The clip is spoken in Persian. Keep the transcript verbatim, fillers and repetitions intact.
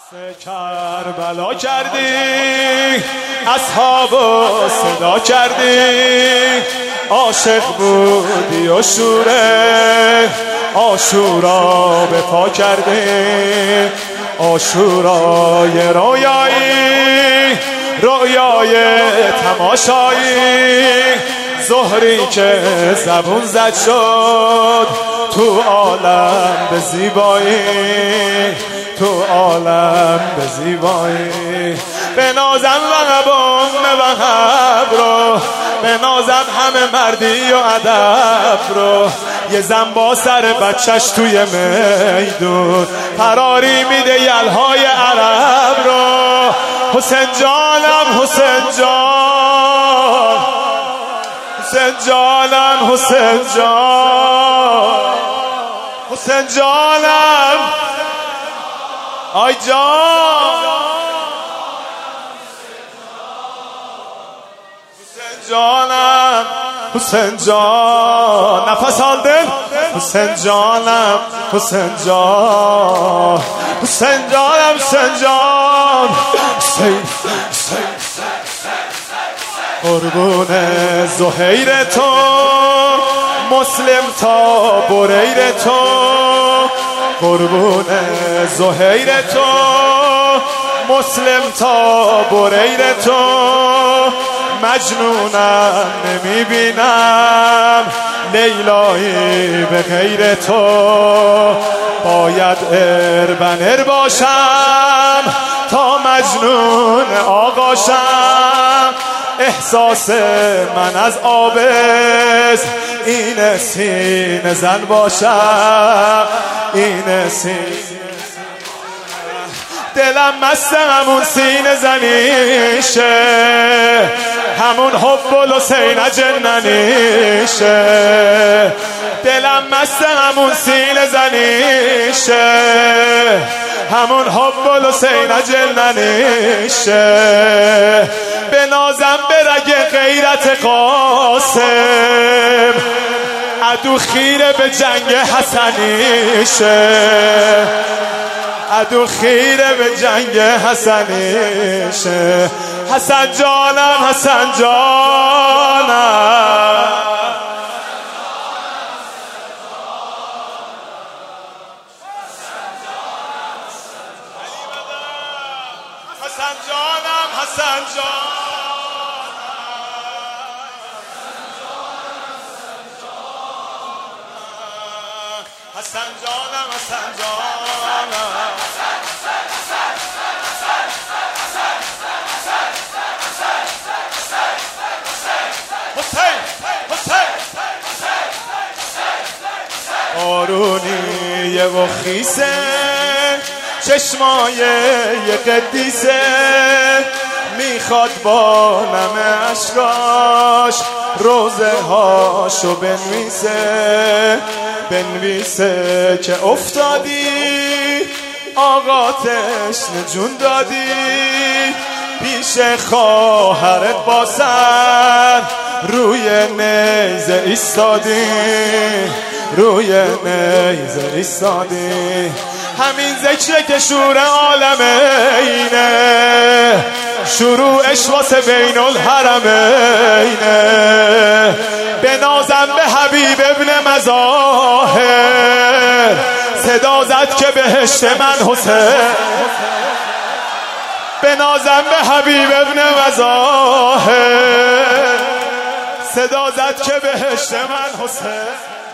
کربلا کردی اصحابو صدا کردی، عاشق بودی و شوره عاشورا به پا کردی، عاشورای رویایی رویای تماشایی، ظهری که زبون زد شد تو عالم به زیبایی، تو عالم به زیبایی. به نازم وهبم وهب رو، به نازم همه مردی و ادب رو، یه زن با سر بچهش توی میدون فراری میده یلهای عرب رو. حسین جانم حسین جان، حسین جانم حسین جان، حسین جانم آی جان، حسین جانم حسین جان، نفس آل دل. حسین جانم حسین جان، حسین جانم حسین جان، حسین قربون زهیر تو، مسلم تا بریر تو، قربون زهیر تو، مسلم تا بریر تو، مجنونم نمیبینم لیلایی به غیر تو، باید اربنر باشم تا مجنون آقاشم، احساس من از آبز این سینه زن باشم، این سینه دلم مست همون سینه زنیشه، همون حب الحسین جننیشه، دلم مست همون سینه زنیشه، همون حب الحسین جننیشه، به نازم به رگ غیرت قاسم، عدو خیره به جنگ حسنیشه، عدو خیره به جنگ حسنیشه. حسن جانم حسن جانم، حسن جانم حسن جانم، حسن جانم حسن جانم، آرونیه و خیسه چشمای یه قدیسه، میخواد با نم اشکاش روزه هاشو بنویسه، بنویسه که افتادی آقا تشنه جون دادی، پیش خواهرت با سر روی نیزه ایستادی، روی نیزه ایستادی، همین ذکره که شور عالمه اینه، شروعش واسه بین الحرمینه، به نازم به حبیب ابن مظاهر، صدا زد که بهشت من حسین، به نازم به حبیب ابن مظاهر، صدا زد که بهشت من حسین.